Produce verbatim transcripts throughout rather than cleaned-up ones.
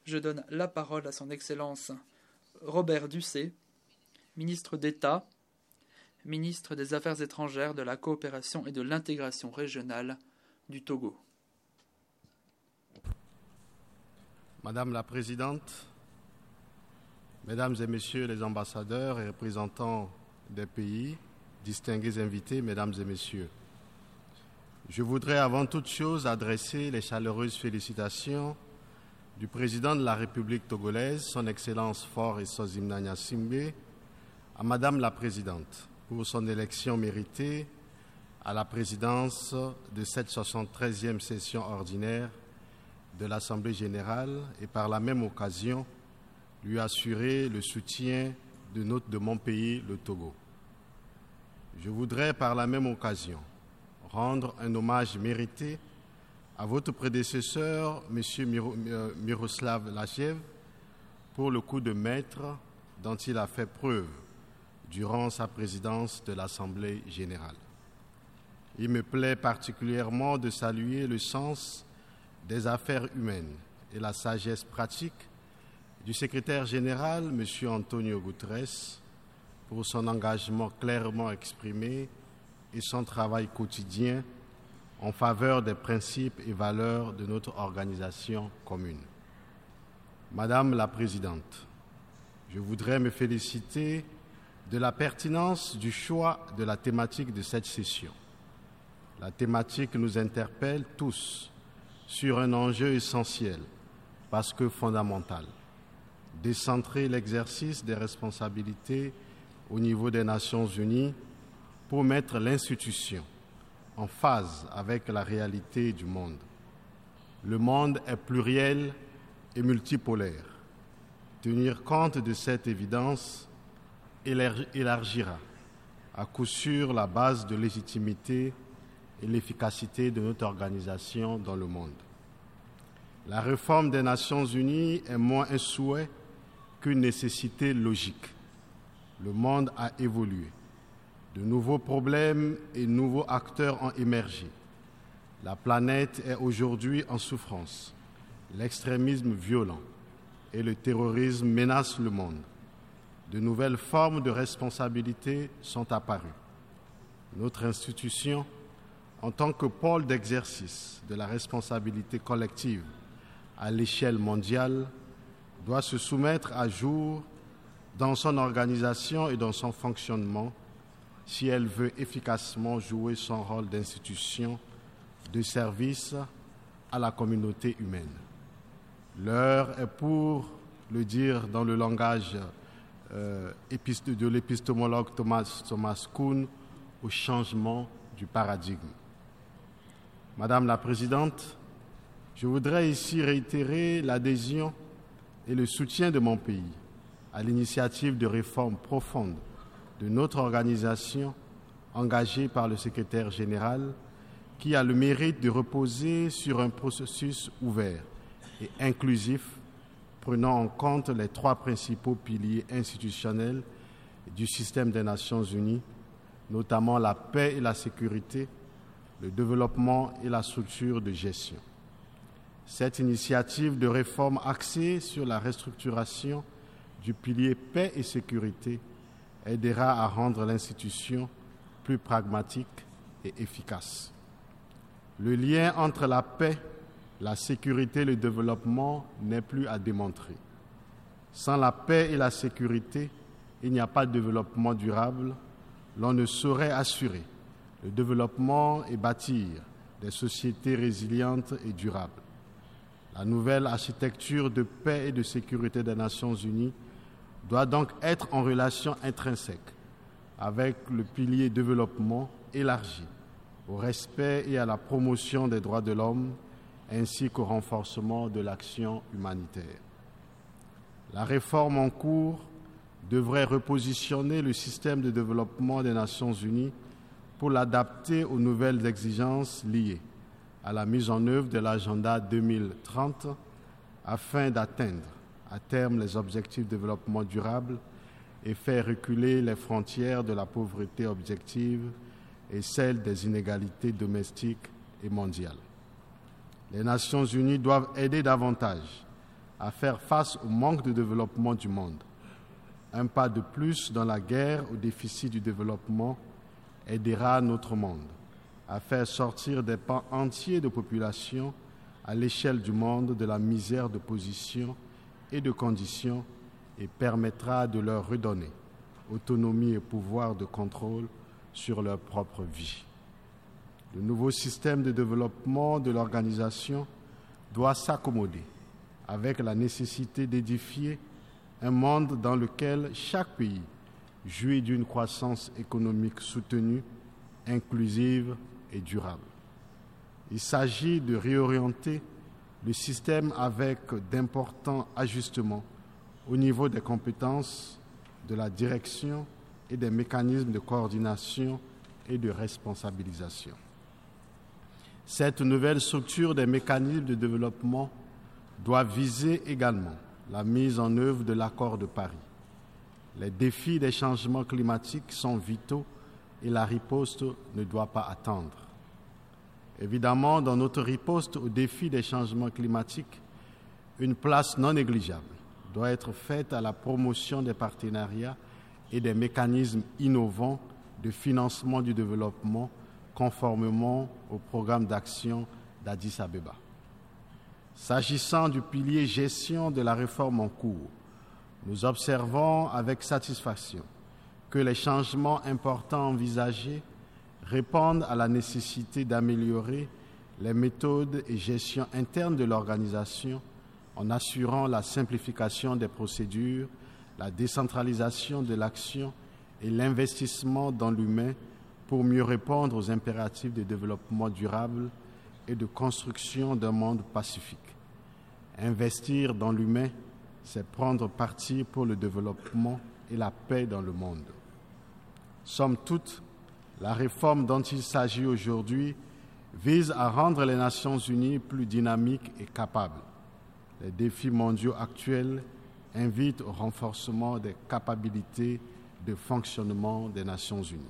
je donne la parole à son Excellence Robert Ducé, ministre d'État, ministre des Affaires étrangères, de la coopération et de l'intégration régionale du Togo. Madame la Présidente, Mesdames et Messieurs les ambassadeurs et représentants des pays, distingués invités, Mesdames et Messieurs, je voudrais avant toute chose adresser les chaleureuses félicitations du Président de la République togolaise, Son Excellence Faure Essouzimna Gnassingbé, à Madame la Présidente pour son élection méritée à la présidence de cette soixante-treizième session ordinaire de l'Assemblée générale et par la même occasion lui assurer le soutien de, notre, de mon pays, le Togo. Je voudrais par la même occasion rendre un hommage mérité à votre prédécesseur, M. Miro, Miroslav Lachev, pour le coup de maître dont il a fait preuve durant sa présidence de l'Assemblée générale. Il me plaît particulièrement de saluer le sens des affaires humaines et la sagesse pratique du secrétaire général, M. Antonio Guterres, pour son engagement clairement exprimé et son travail quotidien en faveur des principes et valeurs de notre organisation commune. Madame la Présidente, je voudrais me féliciter de la pertinence du choix de la thématique de cette session. La thématique nous interpelle tous sur un enjeu essentiel, parce que fondamental: décentrer l'exercice des responsabilités au niveau des Nations Unies pour mettre l'institution en phase avec la réalité du monde. Le monde est pluriel et multipolaire. Tenir compte de cette évidence élargira à coup sûr la base de légitimité et l'efficacité de notre organisation dans le monde. La réforme des Nations Unies est moins un souhait qu'une nécessité logique. Le monde a évolué. De nouveaux problèmes et nouveaux acteurs ont émergé. La planète est aujourd'hui en souffrance. L'extrémisme violent et le terrorisme menacent le monde. De nouvelles formes de responsabilité sont apparues. Notre institution, en tant que pôle d'exercice de la responsabilité collective à l'échelle mondiale, doit se soumettre à jour dans son organisation et dans son fonctionnement si elle veut efficacement jouer son rôle d'institution de service à la communauté humaine. L'heure est, pour le dire dans le langage euh, de l'épistémologue Thomas, Thomas Kuhn, au changement du paradigme. Madame la Présidente, je voudrais ici réitérer l'adhésion et le soutien de mon pays à l'initiative de réforme profonde de notre organisation engagée par le secrétaire général, qui a le mérite de reposer sur un processus ouvert et inclusif prenant en compte les trois principaux piliers institutionnels du système des Nations Unies, notamment la paix et la sécurité, le développement et la structure de gestion. Cette initiative de réforme axée sur la restructuration du pilier paix et sécurité aidera à rendre l'institution plus pragmatique et efficace. Le lien entre la paix, la sécurité et le développement n'est plus à démontrer. Sans la paix et la sécurité, il n'y a pas de développement durable. L'on ne saurait assurer le développement et bâtir des sociétés résilientes et durables. La nouvelle architecture de paix et de sécurité des Nations Unies doit donc être en relation intrinsèque avec le pilier développement élargi au respect et à la promotion des droits de l'homme ainsi qu'au renforcement de l'action humanitaire. La réforme en cours devrait repositionner le système de développement des Nations Unies pour l'adapter aux nouvelles exigences liées à la mise en œuvre de l'agenda deux mille trente afin d'atteindre à terme les objectifs de développement durable et faire reculer les frontières de la pauvreté objective et celles des inégalités domestiques et mondiales. Les Nations Unies doivent aider davantage à faire face au manque de développement du monde. Un pas de plus dans la guerre au déficit du développement aidera notre monde à faire sortir des pans entiers de population à l'échelle du monde de la misère de position et de conditions et permettra de leur redonner autonomie et pouvoir de contrôle sur leur propre vie. Le nouveau système de développement de l'organisation doit s'accommoder avec la nécessité d'édifier un monde dans lequel chaque pays jouit d'une croissance économique soutenue, inclusive et durable. Il s'agit de réorienter le système avec d'importants ajustements au niveau des compétences, de la direction et des mécanismes de coordination et de responsabilisation. Cette nouvelle structure des mécanismes de développement doit viser également la mise en œuvre de l'accord de Paris. Les défis des changements climatiques sont vitaux et la riposte ne doit pas attendre. Évidemment, dans notre riposte aux défis des changements climatiques, une place non négligeable doit être faite à la promotion des partenariats et des mécanismes innovants de financement du développement conformément au programme d'action d'Addis Abeba. S'agissant du pilier gestion de la réforme en cours, nous observons avec satisfaction que les changements importants envisagés répondent à la nécessité d'améliorer les méthodes et gestion interne de l'organisation en assurant la simplification des procédures, la décentralisation de l'action et l'investissement dans l'humain pour mieux répondre aux impératifs de développement durable et de construction d'un monde pacifique. Investir dans l'humain, c'est prendre parti pour le développement et la paix dans le monde. Somme toute, la réforme dont il s'agit aujourd'hui vise à rendre les Nations unies plus dynamiques et capables. Les défis mondiaux actuels invitent au renforcement des capacités de fonctionnement des Nations unies.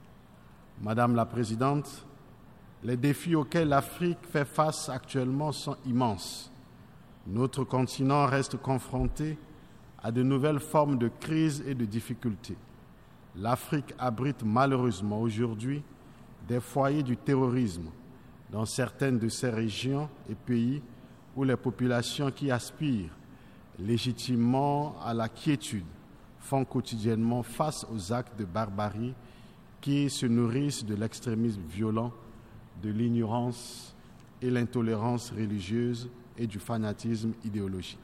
Madame la Présidente, les défis auxquels l'Afrique fait face actuellement sont immenses. Notre continent reste confronté à de nouvelles formes de crise et de difficultés. L'Afrique abrite malheureusement aujourd'hui des foyers du terrorisme dans certaines de ces régions et pays où les populations qui aspirent légitimement à la quiétude font quotidiennement face aux actes de barbarie qui se nourrissent de l'extrémisme violent, de l'ignorance et l'intolérance religieuse et du fanatisme idéologique.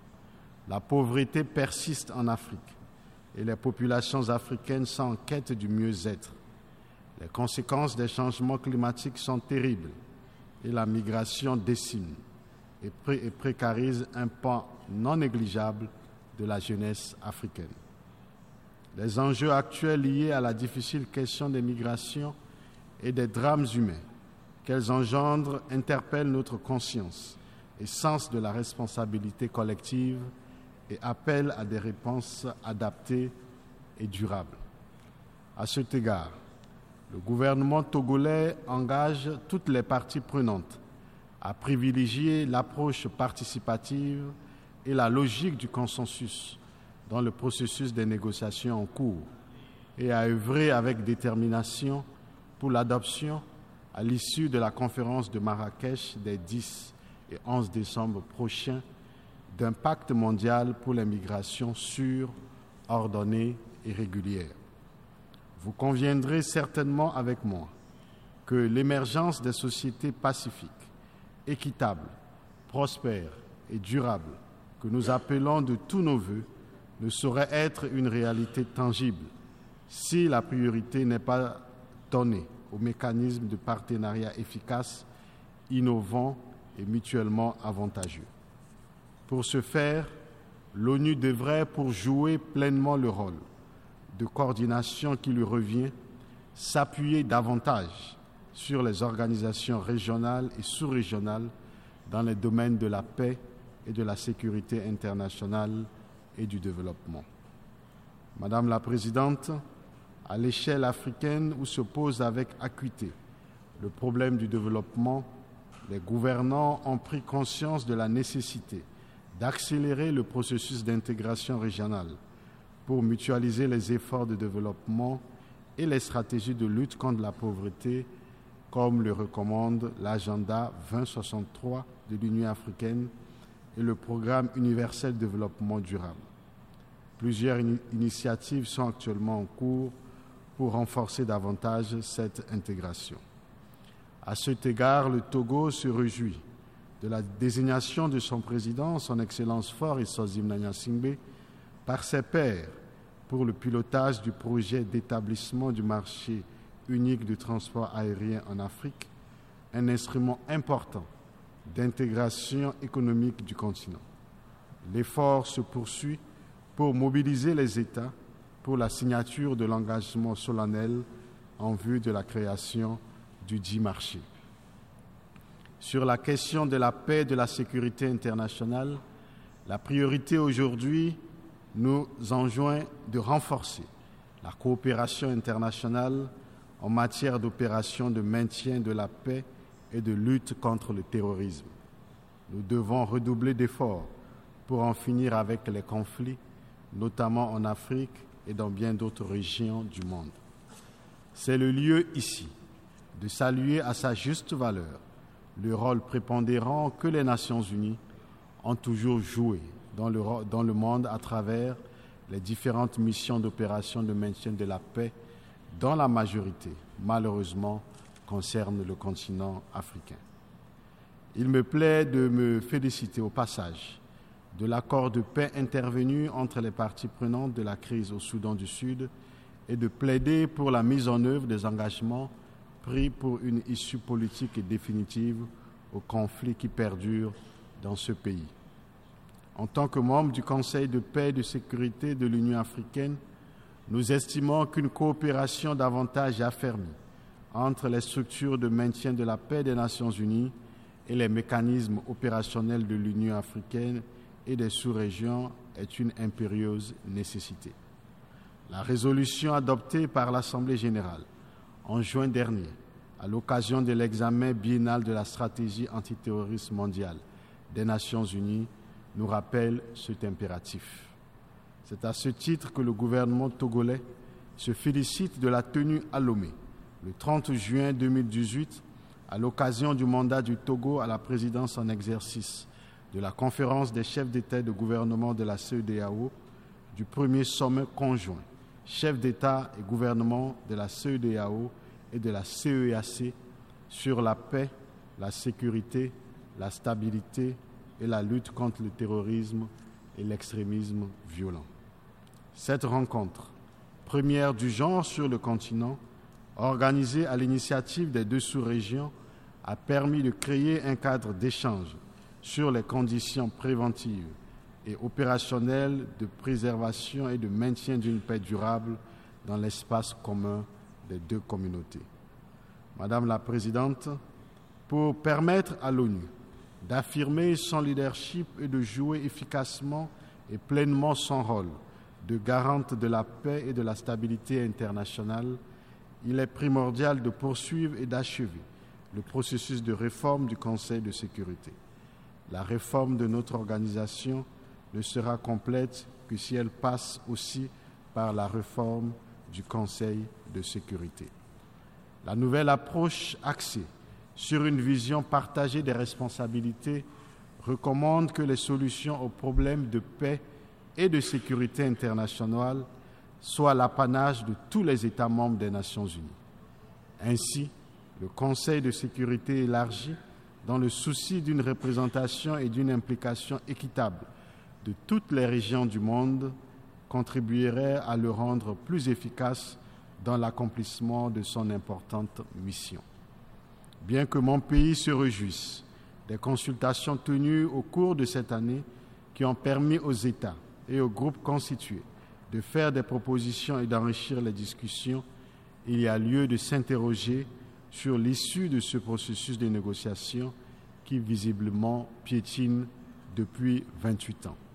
La pauvreté persiste en Afrique et les populations africaines sont en quête du mieux-être. Les conséquences des changements climatiques sont terribles et la migration décime et, pré- et précarise un pan non négligeable de la jeunesse africaine. Les enjeux actuels liés à la difficile question des migrations et des drames humains qu'elles engendrent interpellent notre conscience et sens de la responsabilité collective et appellent à des réponses adaptées et durables. À cet égard, le gouvernement togolais engage toutes les parties prenantes à privilégier l'approche participative et la logique du consensus dans le processus des négociations en cours et à œuvrer avec détermination pour l'adoption, à l'issue de la conférence de Marrakech des dix et onze décembre prochains, d'un pacte mondial pour les migrations sûres, ordonnées et régulières. Vous conviendrez certainement avec moi que l'émergence des sociétés pacifiques, équitables, prospères et durables que nous appelons de tous nos vœux ne saurait être une réalité tangible si la priorité n'est pas donnée aux mécanismes de partenariat efficaces, innovants et mutuellement avantageux. Pour ce faire, l'ONU devrait, pour jouer pleinement le rôle de coordination qui lui revient, s'appuyer davantage sur les organisations régionales et sous-régionales dans les domaines de la paix et de la sécurité internationale et du développement. Madame la Présidente, à l'échelle africaine où se pose avec acuité le problème du développement, les gouvernants ont pris conscience de la nécessité d'accélérer le processus d'intégration régionale pour mutualiser les efforts de développement et les stratégies de lutte contre la pauvreté, comme le recommande l'agenda vingt soixante-trois de l'Union africaine et le programme universel de développement durable. Plusieurs in- initiatives sont actuellement en cours pour renforcer davantage cette intégration. À cet égard, le Togo se réjouit de la désignation de son président, son Excellence Faure Issosim Nanya Singbe, par ses pairs pour le pilotage du projet d'établissement du marché unique du transport aérien en Afrique, un instrument important d'intégration économique du continent. L'effort se poursuit pour mobiliser les États pour la signature de l'engagement solennel en vue de la création du dit marché. Sur la question de la paix et de la sécurité internationale, la priorité aujourd'hui nous enjoint de renforcer la coopération internationale en matière d'opérations de maintien de la paix et de lutte contre le terrorisme. Nous devons redoubler d'efforts pour en finir avec les conflits, notamment en Afrique et dans bien d'autres régions du monde. C'est le lieu ici de saluer à sa juste valeur le rôle prépondérant que les Nations Unies ont toujours joué dans le, dans le monde à travers les différentes missions d'opération de maintien de la paix, dont la majorité, malheureusement, concerne le continent africain. Il me plaît de me féliciter au passage de l'accord de paix intervenu entre les parties prenantes de la crise au Soudan du Sud et de plaider pour la mise en œuvre des engagements pris pour une issue politique et définitive au conflit qui perdure dans ce pays. En tant que membre du Conseil de paix et de sécurité de l'Union africaine, nous estimons qu'une coopération davantage affermie entre les structures de maintien de la paix des Nations Unies et les mécanismes opérationnels de l'Union africaine et des sous-régions est une impérieuse nécessité. La résolution adoptée par l'Assemblée générale en juin dernier, à l'occasion de l'examen biennal de la stratégie antiterroriste mondiale des Nations unies, nous rappelle cet impératif. C'est à ce titre que le gouvernement togolais se félicite de la tenue à Lomé, le trente juin deux mille dix-huit, à l'occasion du mandat du Togo à la présidence en exercice de la conférence des chefs d'État et de gouvernement de la C E D E A O, du premier sommet conjoint chefs d'État et gouvernement de la C E D E A O et de la C E E A C sur la paix, la sécurité, la stabilité et la lutte contre le terrorisme et l'extrémisme violent. Cette rencontre, première du genre sur le continent, organisée à l'initiative des deux sous-régions, a permis de créer un cadre d'échange sur les conditions préventives et opérationnelles de préservation et de maintien d'une paix durable dans l'espace commun des deux communautés. Madame la Présidente, pour permettre à l'ONU d'affirmer son leadership et de jouer efficacement et pleinement son rôle de garante de la paix et de la stabilité internationale, il est primordial de poursuivre et d'achever le processus de réforme du Conseil de sécurité. La réforme de notre organisation ne sera complète que si elle passe aussi par la réforme du Conseil de sécurité. La nouvelle approche axée sur une vision partagée des responsabilités recommande que les solutions aux problèmes de paix et de sécurité internationale soient l'apanage de tous les États membres des Nations unies. Ainsi, le Conseil de sécurité élargi, dans le souci d'une représentation et d'une implication équitable de toutes les régions du monde, contribuerait à le rendre plus efficace dans l'accomplissement de son importante mission. Bien que mon pays se réjouisse des consultations tenues au cours de cette année qui ont permis aux États et aux groupes constitués de faire des propositions et d'enrichir les discussions, il y a lieu de s'interroger sur l'issue de ce processus de négociation qui visiblement piétine depuis vingt-huit ans.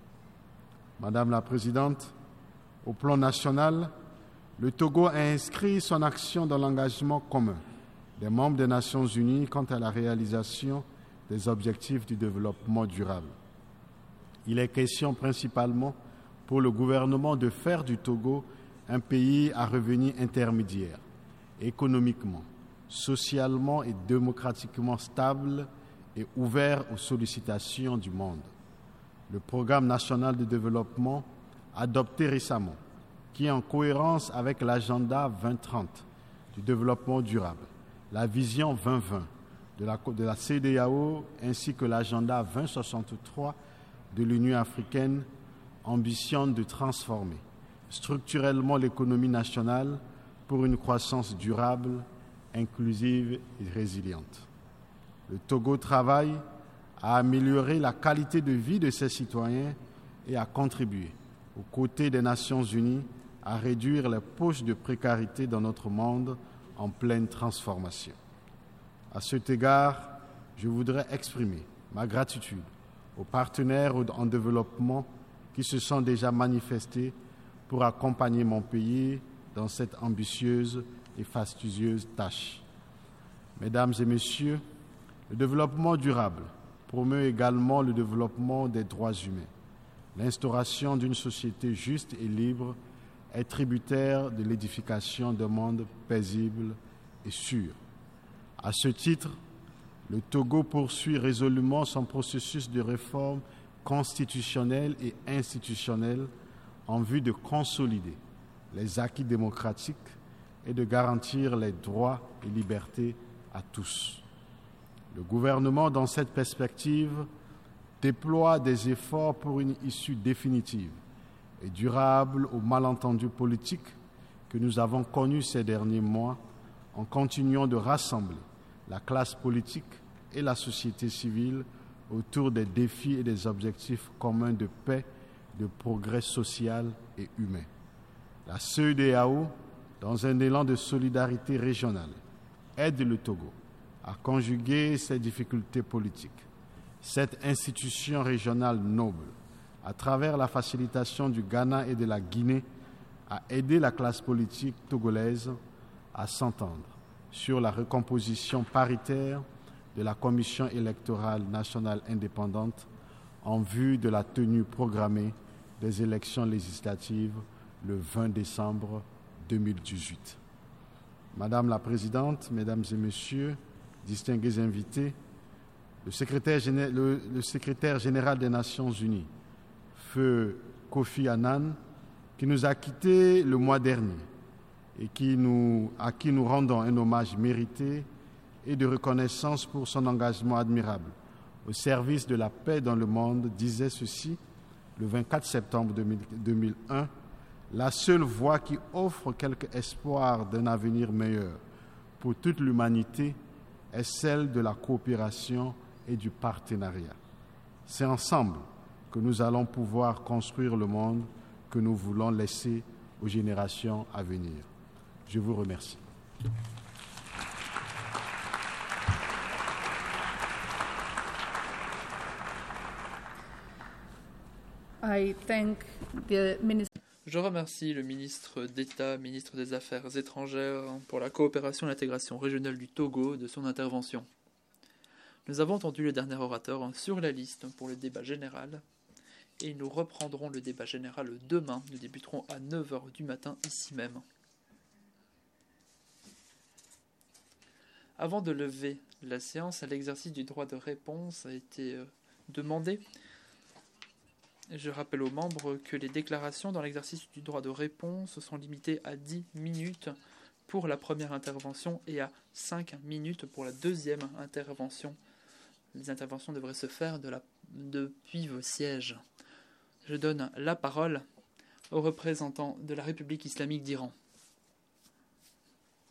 Madame la Présidente, au plan national, le Togo a inscrit son action dans l'engagement commun des membres des Nations unies quant à la réalisation des objectifs du développement durable. Il est question principalement pour le gouvernement de faire du Togo un pays à revenu intermédiaire, économiquement, socialement et démocratiquement stable et ouvert aux sollicitations du monde. Le programme national de développement adopté récemment, qui est en cohérence avec l'agenda vingt trente du développement durable, la vision vingt vingt de la, de la C E D E A O ainsi que l'agenda vingt soixante-trois de l'Union africaine, ambitionne de transformer structurellement l'économie nationale pour une croissance durable, inclusive et résiliente. Le Togo travaille à améliorer la qualité de vie de ses citoyens et à contribuer, aux côtés des Nations unies, à réduire les poches de précarité dans notre monde en pleine transformation. À cet égard, je voudrais exprimer ma gratitude aux partenaires en développement qui se sont déjà manifestés pour accompagner mon pays dans cette ambitieuse et fastidieuse tâche. Mesdames et messieurs, le développement durable promeut également le développement des droits humains. L'instauration d'une société juste et libre est tributaire de l'édification d'un monde paisible et sûr. À ce titre, le Togo poursuit résolument son processus de réforme constitutionnelle et institutionnelle en vue de consolider les acquis démocratiques et de garantir les droits et libertés à tous. Le gouvernement, dans cette perspective, déploie des efforts pour une issue définitive et durable aux malentendus politiques que nous avons connus ces derniers mois en continuant de rassembler la classe politique et la société civile autour des défis et des objectifs communs de paix, de progrès social et humain. La C E D E A O, dans un élan de solidarité régionale, aide le Togo à conjuguer ses difficultés politiques. Cette institution régionale noble, à travers la facilitation du Ghana et de la Guinée, a aidé la classe politique togolaise à s'entendre sur la recomposition paritaire de la Commission électorale nationale indépendante en vue de la tenue programmée des élections législatives le vingt décembre deux mille dix-huit. Madame la Présidente, Mesdames et Messieurs, distingués invités, le secrétaire, géné- le, le secrétaire général des Nations Unies, Feu Kofi Annan, qui nous a quittés le mois dernier et qui nous, à qui nous rendons un hommage mérité et de reconnaissance pour son engagement admirable au service de la paix dans le monde, disait ceci le vingt-quatre septembre deux mille un, la seule voie qui offre quelque espoir d'un avenir meilleur pour toute l'humanité est celle de la coopération et du partenariat. C'est ensemble que nous allons pouvoir construire le monde que nous voulons laisser aux générations à venir. Je vous remercie. I thank the minister. Je remercie le ministre d'État, ministre des Affaires étrangères, pour la coopération et l'intégration régionale du Togo de son intervention. Nous avons entendu le dernier orateur sur la liste pour le débat général et nous reprendrons le débat général demain. Nous débuterons à neuf heures du matin ici même. Avant de lever la séance, l'exercice du droit de réponse a été demandé. Je rappelle aux membres que les déclarations dans l'exercice du droit de réponse sont limitées à dix minutes pour la première intervention et à cinq minutes pour la deuxième intervention. Les interventions devraient se faire de la, depuis vos sièges. Je donne la parole au représentant de la République islamique d'Iran.